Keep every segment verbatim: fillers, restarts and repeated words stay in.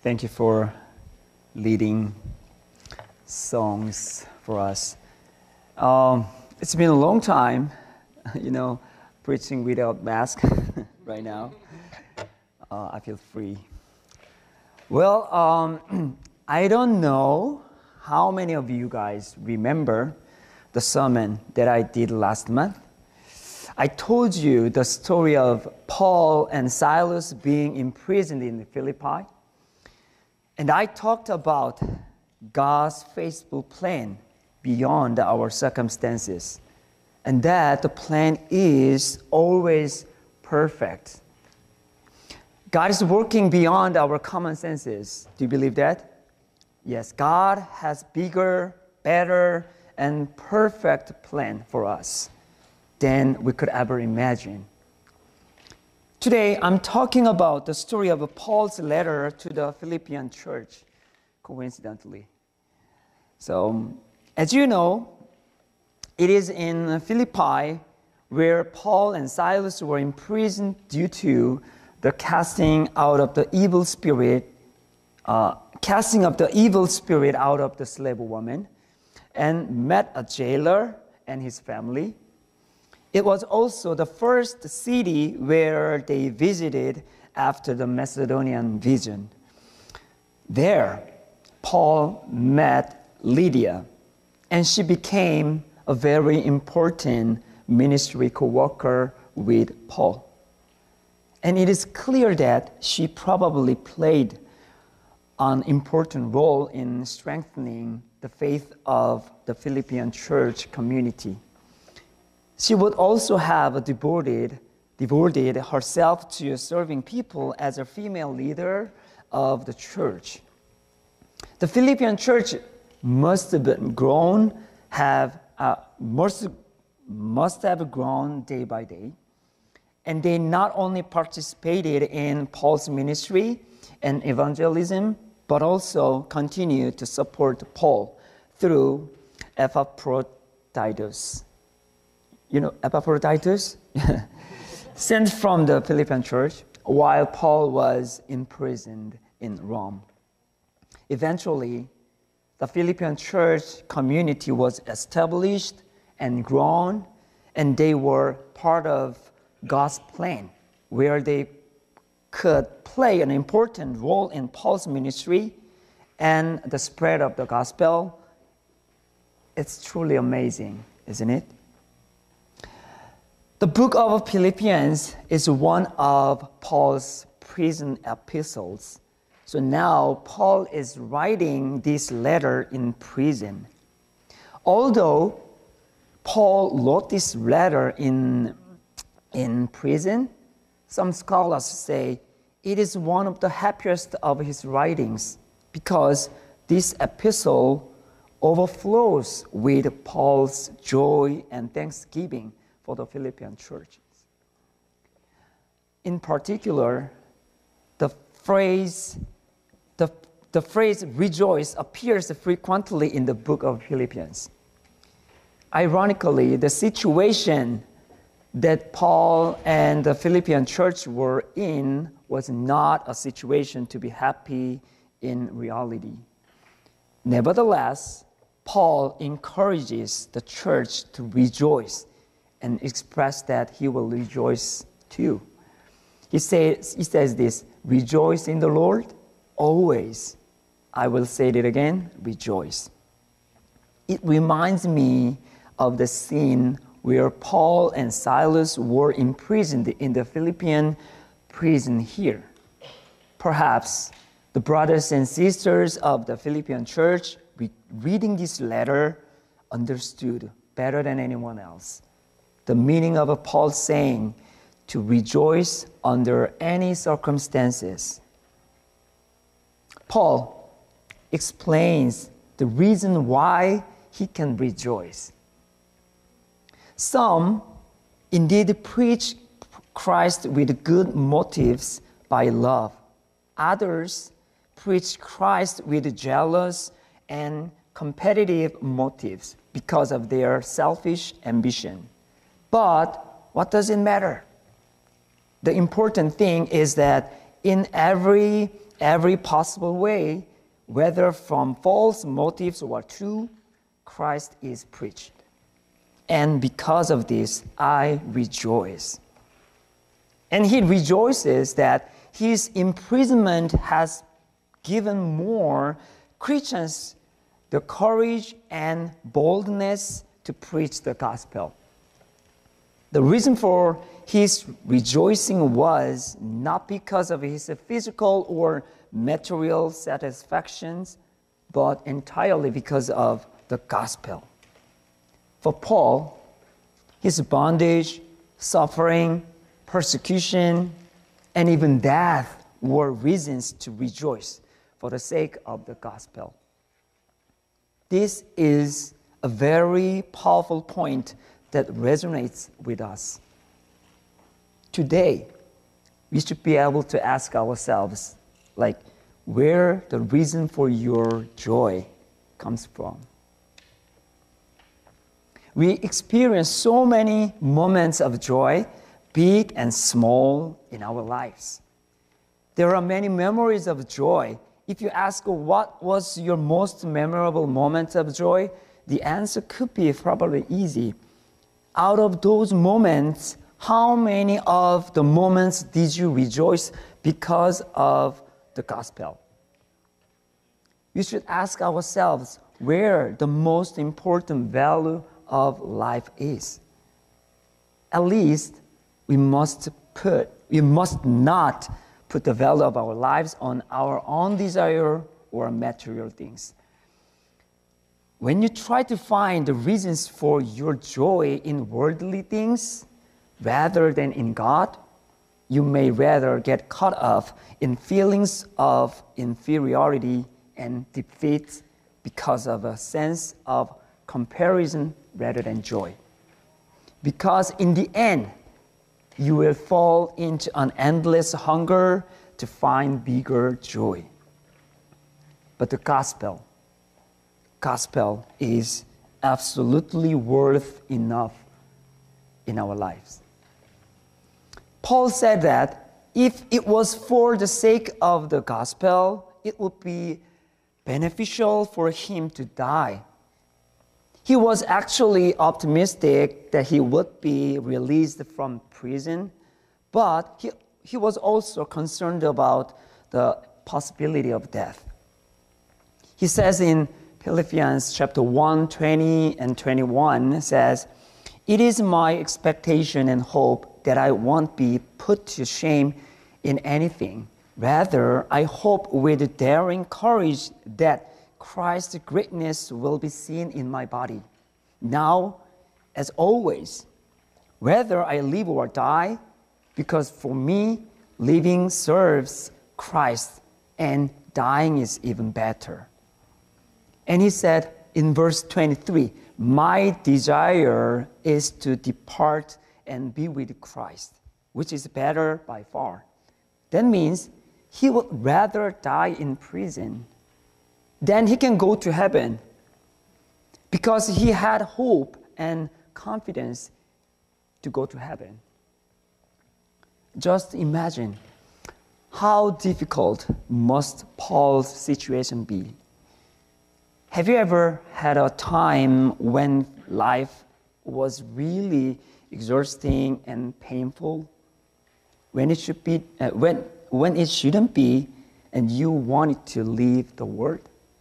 Thank you for leading songs for us. Um, it's been a long time, you know, preaching without mask right now. Uh, I feel free. Well, um, I don't know how many of you guys remember the sermon that I did last month. I told you the story of Paul and Silas being imprisoned in Philippi. And I talked about God's faithful plan beyond our circumstances. And that the plan is always perfect. God is working beyond our common senses. Do you believe that? Yes, God has bigger, better, and perfect plan for us than we could ever imagine. Today, I'm talking about the story of Paul's letter to the Philippian church, coincidentally. So, as you know, it is in Philippi where Paul and Silas were imprisoned due to the casting out of the evil spirit, uh, casting of the evil spirit out of the slave woman, and met a jailer and his family. It was also the first city where they visited after the Macedonian vision. There, Paul met Lydia, and she became a very important ministry co-worker with Paul. And it is clear that she probably played an important role in strengthening the faith of the Philippian church community. She would also have devoted, devoted herself to serving people as a female leader of the church. The Philippian church must have grown, have uh, must, must have grown day by day. And they not only participated in Paul's ministry and evangelism, but also continued to support Paul through Epaphroditus. You know, Epaphroditus, sent from the Philippian church while Paul was imprisoned in Rome. Eventually, the Philippian church community was established and grown, and they were part of God's plan, where they could play an important role in Paul's ministry and the spread of the gospel. It's truly amazing, isn't it? The book of Philippians is one of Paul's prison epistles. So now Paul is writing this letter in prison. Although Paul wrote this letter in, in prison, some scholars say it is one of the happiest of his writings because this epistle overflows with Paul's joy and thanksgiving for the Philippian churches. In particular, the phrase, the, the phrase rejoice appears frequently in the book of Philippians. Ironically, the situation that Paul and the Philippian church were in was not a situation to be happy in reality. Nevertheless, Paul encourages the church to rejoice and express that he will rejoice too. He says, he says this, rejoice in the Lord always. I will say it again, rejoice. It reminds me of the scene where Paul and Silas were imprisoned in the Philippian prison here. Perhaps the brothers and sisters of the Philippian church reading this letter understood better than anyone else the meaning of Paul's saying to rejoice under any circumstances. Paul explains the reason why he can rejoice. Some indeed preach Christ with good motives by love. Others preach Christ with jealous and competitive motives because of their selfish ambition. But what does it matter? The important thing is that in every every possible way, whether from false motives or true, Christ is preached. And because of this, I rejoice. And he rejoices that his imprisonment has given more Christians the courage and boldness to preach the gospel. The reason for his rejoicing was not because of his physical or material satisfactions, but entirely because of the gospel. For Paul, his bondage, suffering, persecution, and even death were reasons to rejoice for the sake of the gospel. This is a very powerful point that resonates with us. Today, we should be able to ask ourselves, like, where the reason for your joy comes from. We experience so many moments of joy, big and small, in our lives. There are many memories of joy. If you ask what was your most memorable moment of joy, the answer could be probably easy. Out of those moments, how many of the moments did you rejoice because of the gospel? We should ask ourselves where the most important value of life is. At least we must put, we must not put the value of our lives on our own desire or material things. When you try to find the reasons for your joy in worldly things rather than in God, you may rather get caught up in feelings of inferiority and defeat because of a sense of comparison rather than joy. Because in the end, you will fall into an endless hunger to find bigger joy. But the gospel, gospel is absolutely worth enough in our lives. Paul said that if it was for the sake of the gospel, it would be beneficial for him to die. He was actually optimistic that he would be released from prison, but he, he was also concerned about the possibility of death. He says in Philippians chapter one, twenty and twenty-one, says, "It is my expectation and hope that I won't be put to shame in anything. Rather, I hope with daring courage that Christ's greatness will be seen in my body. Now, as always, whether I live or die, because for me, living serves Christ and dying is even better." And he said in verse twenty-three, "My desire is to depart and be with Christ, which is better by far." That means he would rather die in prison than he can go to heaven, because he had hope and confidence to go to heaven. Just imagine how difficult must Paul's situation be. Have you ever had a time when life was really exhausting and painful, when it should be, uh, when when it shouldn't be, and you wanted to leave the world?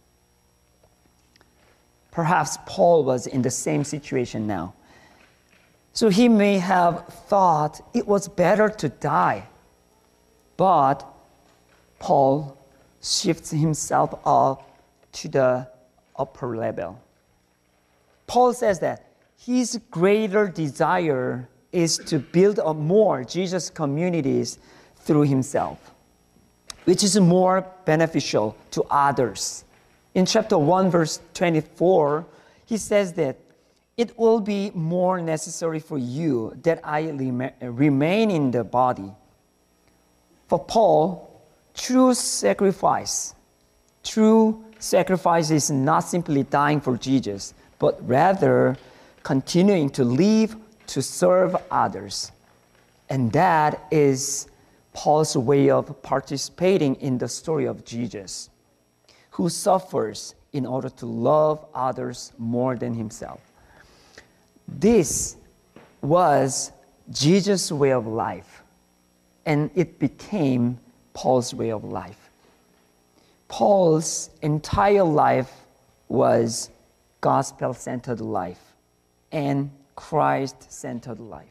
Perhaps Paul was in the same situation now. So he may have thought it was better to die. But Paul shifts himself up to the upper level. Paul says that his greater desire is to build up more Jesus communities through himself, which is more beneficial to others. In chapter one, verse twenty-four, he says that it will be more necessary for you that I remain in the body. For Paul, true sacrifice, true sacrifice is not simply dying for Jesus, but rather continuing to live to serve others. And that is Paul's way of participating in the story of Jesus, who suffers in order to love others more than himself. This was Jesus' way of life, and it became Paul's way of life. Paul's entire life was gospel-centered life and Christ-centered life.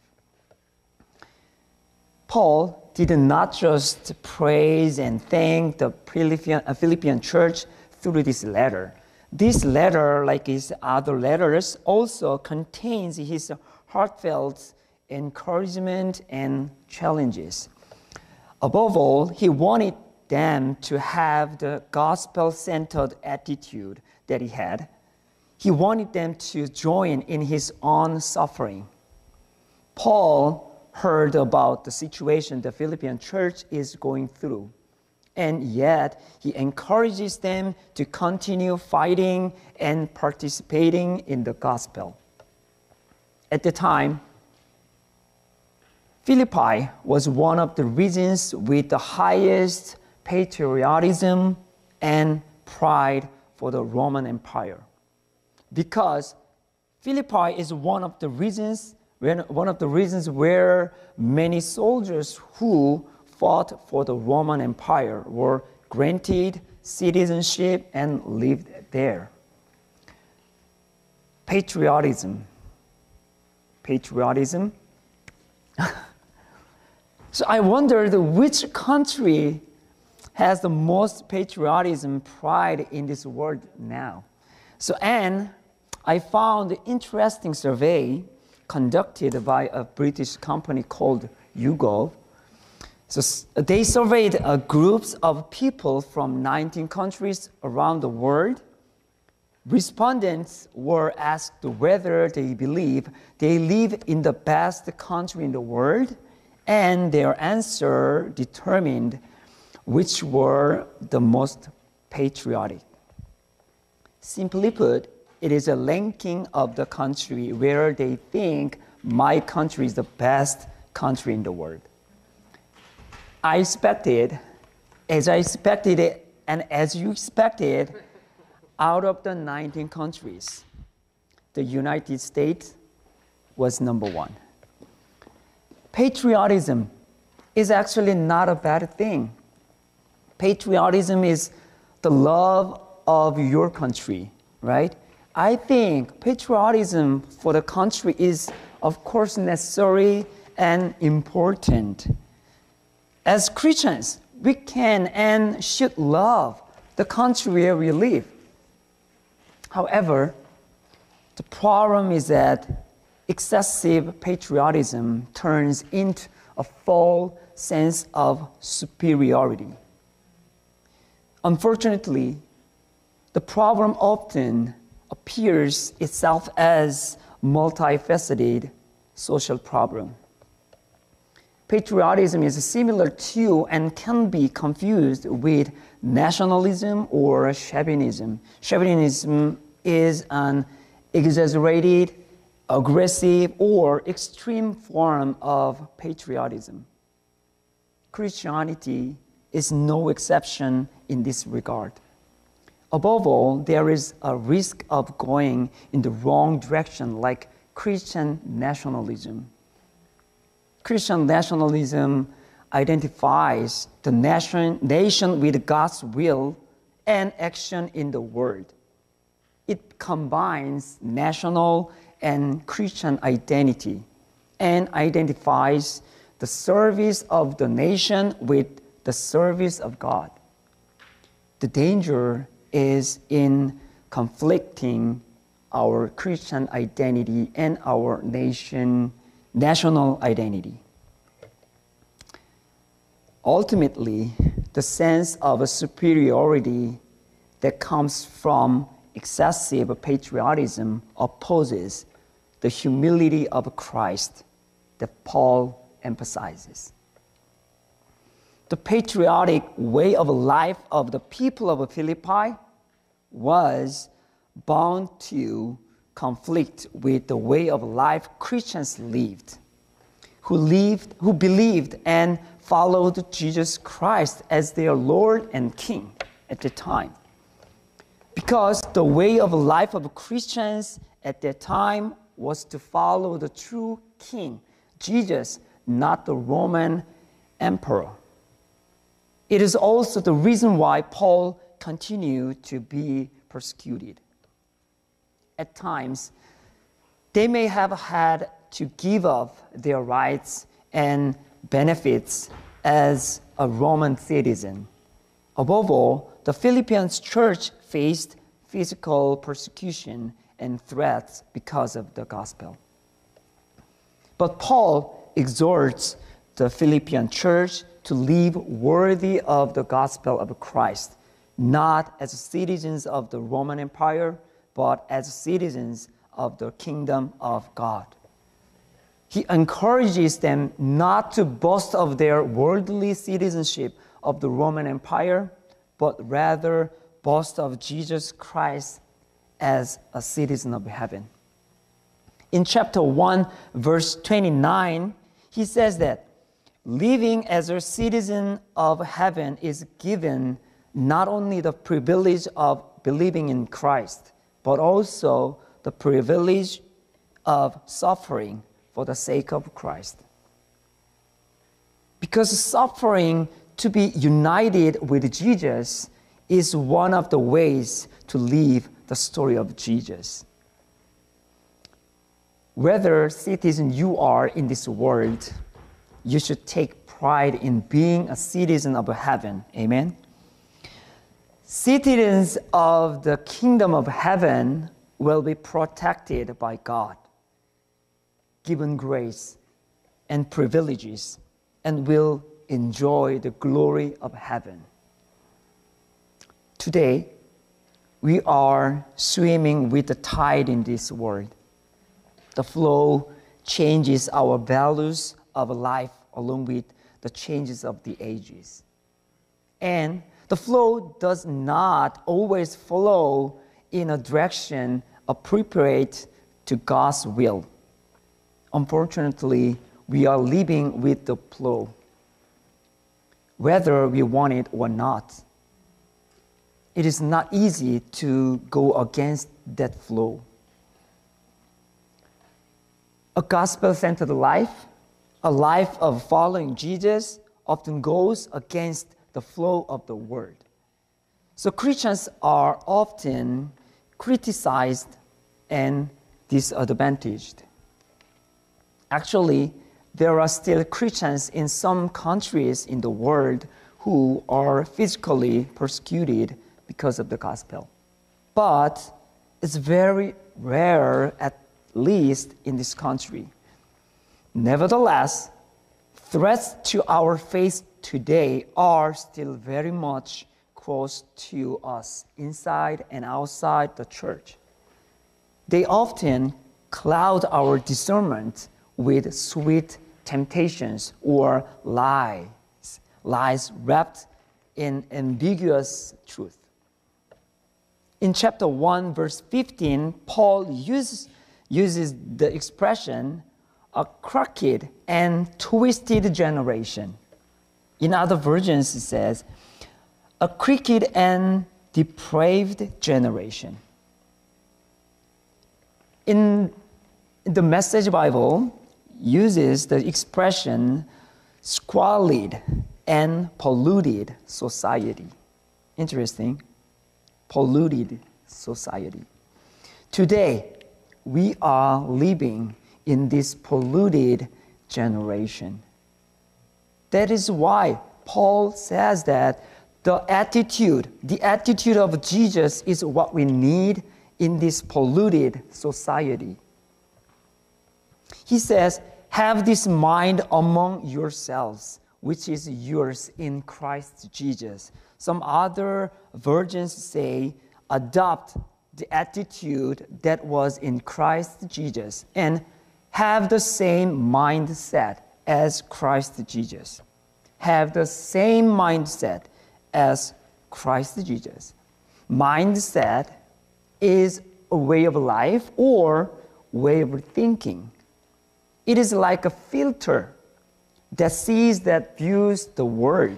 Paul did not just praise and thank the Philippian, uh, Philippian church through this letter. This letter, like his other letters, also contains his heartfelt encouragement and challenges. Above all, he wanted them to have the gospel-centered attitude that he had. He wanted them to join in his own suffering. Paul heard about the situation the Philippian church is going through, and yet he encourages them to continue fighting and participating in the gospel. At the time, Philippi was one of the regions with the highest patriotism and pride for the Roman Empire, because Philippi is one of the regions one of the reasons where many soldiers who fought for the Roman Empire were granted citizenship and lived there. Patriotism. Patriotism. So I wondered which country has the most patriotism, pride in this world now. So, and I found an interesting survey conducted by a British company called YouGov. So they surveyed uh, groups of people from nineteen countries around the world. Respondents were asked whether they believe they live in the best country in the world, and their answer determined which were the most patriotic. Simply put, it is a ranking of the country where they think my country is the best country in the world. I expected, as I expected it, and as you expected, out of the nineteen countries, the United States was number one. Patriotism is actually not a bad thing. Patriotism is the love of your country, right? I think patriotism for the country is, of course, necessary and important. As Christians, we can and should love the country where we live. However, the problem is that excessive patriotism turns into a false sense of superiority. Unfortunately, the problem often appears itself as multifaceted social problem. Patriotism is similar to and can be confused with nationalism or chauvinism. Chauvinism is an exaggerated, aggressive, or extreme form of patriotism. Christianity is no exception in this regard. Above all, there is a risk of going in the wrong direction, like Christian nationalism. Christian nationalism identifies the nation, nation with God's will and action in the world. It combines national and Christian identity and identifies the service of the nation with the service of God. The danger is in conflicting our Christian identity and our nation, national identity. Ultimately, the sense of superiority that comes from excessive patriotism opposes the humility of Christ that Paul emphasizes. The patriotic way of life of the people of Philippi was bound to conflict with the way of life Christians lived, who lived, who believed and followed Jesus Christ as their Lord and King at the time. Because the way of life of Christians at that time was to follow the true King, Jesus, not the Roman emperor. It is also the reason why Paul continued to be persecuted. At times, they may have had to give up their rights and benefits as a Roman citizen. Above all, the Philippians church faced physical persecution and threats because of the gospel. But Paul exhorts the Philippian church to live worthy of the gospel of Christ, not as citizens of the Roman Empire, but as citizens of the kingdom of God. He encourages them not to boast of their worldly citizenship of the Roman Empire, but rather boast of Jesus Christ as a citizen of heaven. In chapter one, verse twenty-nine, he says that living as a citizen of heaven is given not only the privilege of believing in Christ, but also the privilege of suffering for the sake of Christ. Because suffering to be united with Jesus is one of the ways to live the story of Jesus. Whether citizen you are in this world, you should take pride in being a citizen of heaven. Amen? Citizens of the kingdom of heaven will be protected by God, given grace and privileges, and will enjoy the glory of heaven. Today, we are swimming with the tide in this world. The flow changes our values of life along with the changes of the ages. And the flow does not always flow in a direction appropriate to God's will. Unfortunately, we are living with the flow, whether we want it or not. It is not easy to go against that flow. A gospel-centered life, a life of following Jesus, often goes against the flow of the world. So Christians are often criticized and disadvantaged. Actually, there are still Christians in some countries in the world who are physically persecuted because of the gospel. But it's very rare, at least in this country. Nevertheless, threats to our faith today are still very much close to us, inside and outside the church. They often cloud our discernment with sweet temptations or lies, lies wrapped in ambiguous truth. In chapter one, verse fifteen, Paul uses, uses the expression, a crooked and twisted generation. In other versions, it says, a crooked and depraved generation. In the Message Bible, uses the expression squalid and polluted society. Interesting. Polluted society. Today, we are living in this polluted generation. That is why Paul says that the attitude, the attitude of Jesus is what we need in this polluted society. He says, have this mind among yourselves, which is yours in Christ Jesus. Some other versions say, adopt the attitude that was in Christ Jesus and have the same mindset as Christ Jesus. Have the same mindset as Christ Jesus. Mindset is a way of life or way of thinking. It is like a filter that sees, that views the world.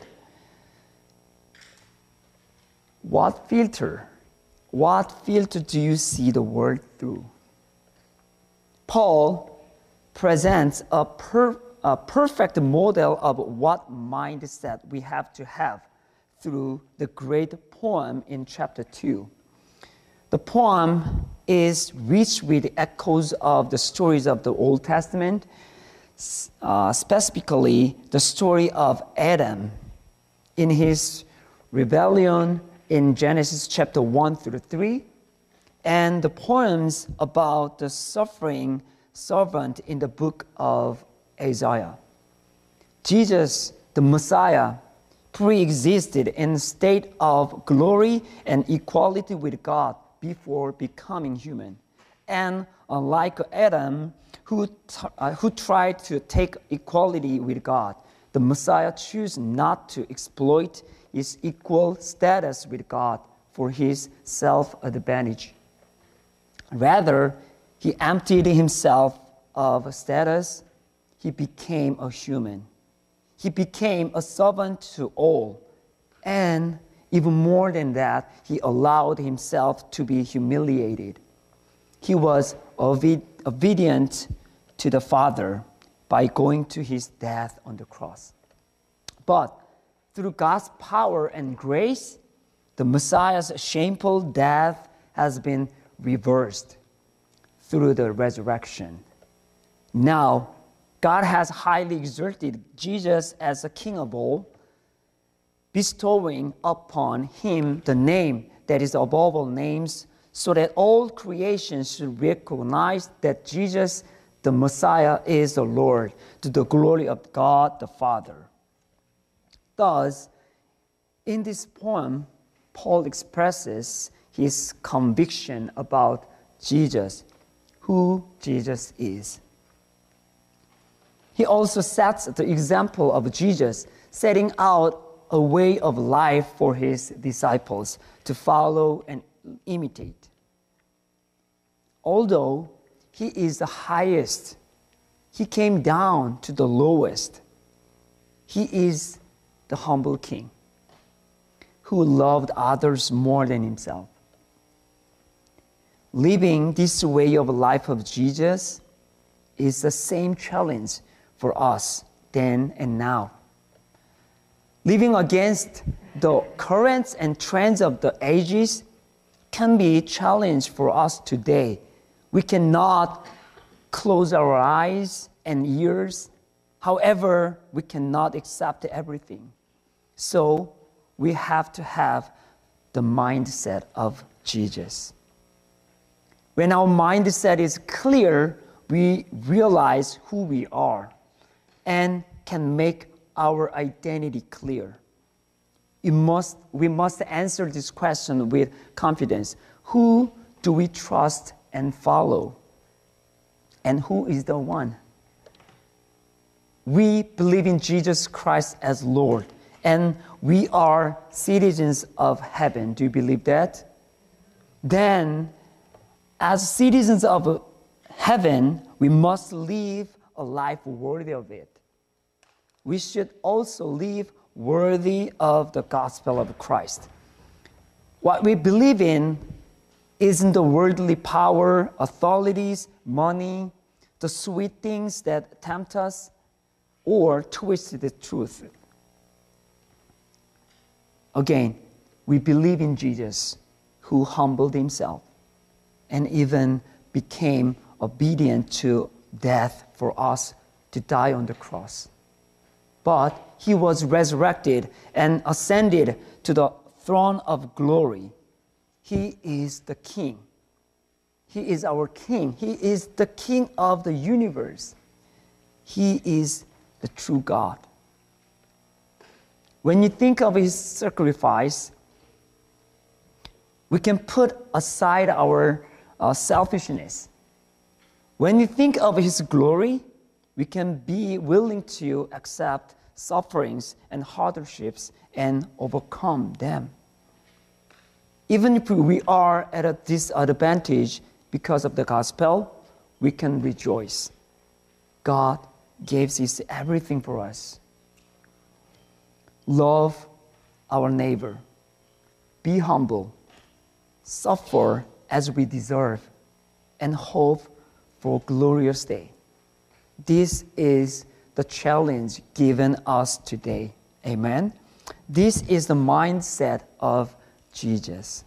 What filter, what filter do you see the world through? Paul presents a, per, a perfect model of what mindset we have to have through the great poem in chapter two. The poem is rich with echoes of the stories of the Old Testament, uh, specifically the story of Adam in his rebellion in Genesis chapter one through three, and the poems about the suffering servant in the book of Isaiah. Jesus, the Messiah, pre-existed in a state of glory and equality with God before becoming human. And unlike Adam, who, t- uh, who tried to take equality with God, the Messiah chose not to exploit his equal status with God for his self-advantage. Rather, he emptied himself of status. He became a human. He became a servant to all. And even more than that, he allowed himself to be humiliated. He was obedient to the Father by going to his death on the cross. But through God's power and grace, the Messiah's shameful death has been reversed through the resurrection. Now, God has highly exalted Jesus as a king of all, bestowing upon him the name that is above all names, so that all creation should recognize that Jesus, the Messiah, is the Lord, to the glory of God the Father. Thus, in this poem, Paul expresses his conviction about Jesus, who Jesus is. He also sets the example of Jesus, setting out a way of life for his disciples to follow and imitate. Although he is the highest, he came down to the lowest. He is the humble king who loved others more than himself. Living this way of life of Jesus is the same challenge for us then and now. Living against the currents and trends of the ages can be a challenge for us today. We cannot close our eyes and ears. However, we cannot accept everything. So we have to have the mindset of Jesus. When our mindset is clear, we realize who we are and can make our identity clear. We must, we must answer this question with confidence. Who do we trust and follow? And who is the one? We believe in Jesus Christ as Lord, and we are citizens of heaven. Do you believe that? Then, as citizens of heaven, we must live a life worthy of it. We should also live worthy of the gospel of Christ. What we believe in isn't the worldly power, authorities, money, the sweet things that tempt us, or twist the truth. Again, we believe in Jesus, who humbled himself and even became obedient to death for us to die on the cross. But he was resurrected and ascended to the throne of glory. He is the King. He is our King. He is the King of the universe. He is the true God. When you think of his sacrifice, we can put aside our uh, selfishness. When you think of his glory, we can be willing to accept sufferings and hardships and overcome them. Even if we are at a disadvantage because of the gospel, we can rejoice. God gives His everything for us. Love our neighbor. Be humble. Suffer as we deserve. And hope for a glorious day. This is the challenge given us today. Amen. This is the mindset of Jesus.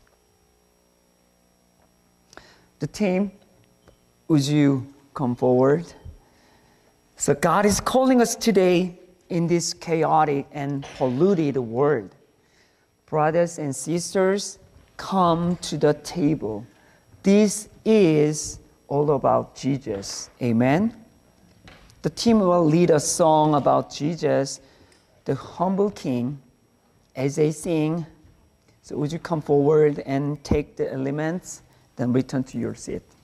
The team, would you come forward? So God is calling us today in this chaotic and polluted world. Brothers and sisters, come to the table. This is all about Jesus. Amen. The team will lead a song about Jesus, the humble King, as they sing. So would you come forward and take the elements, then return to your seat.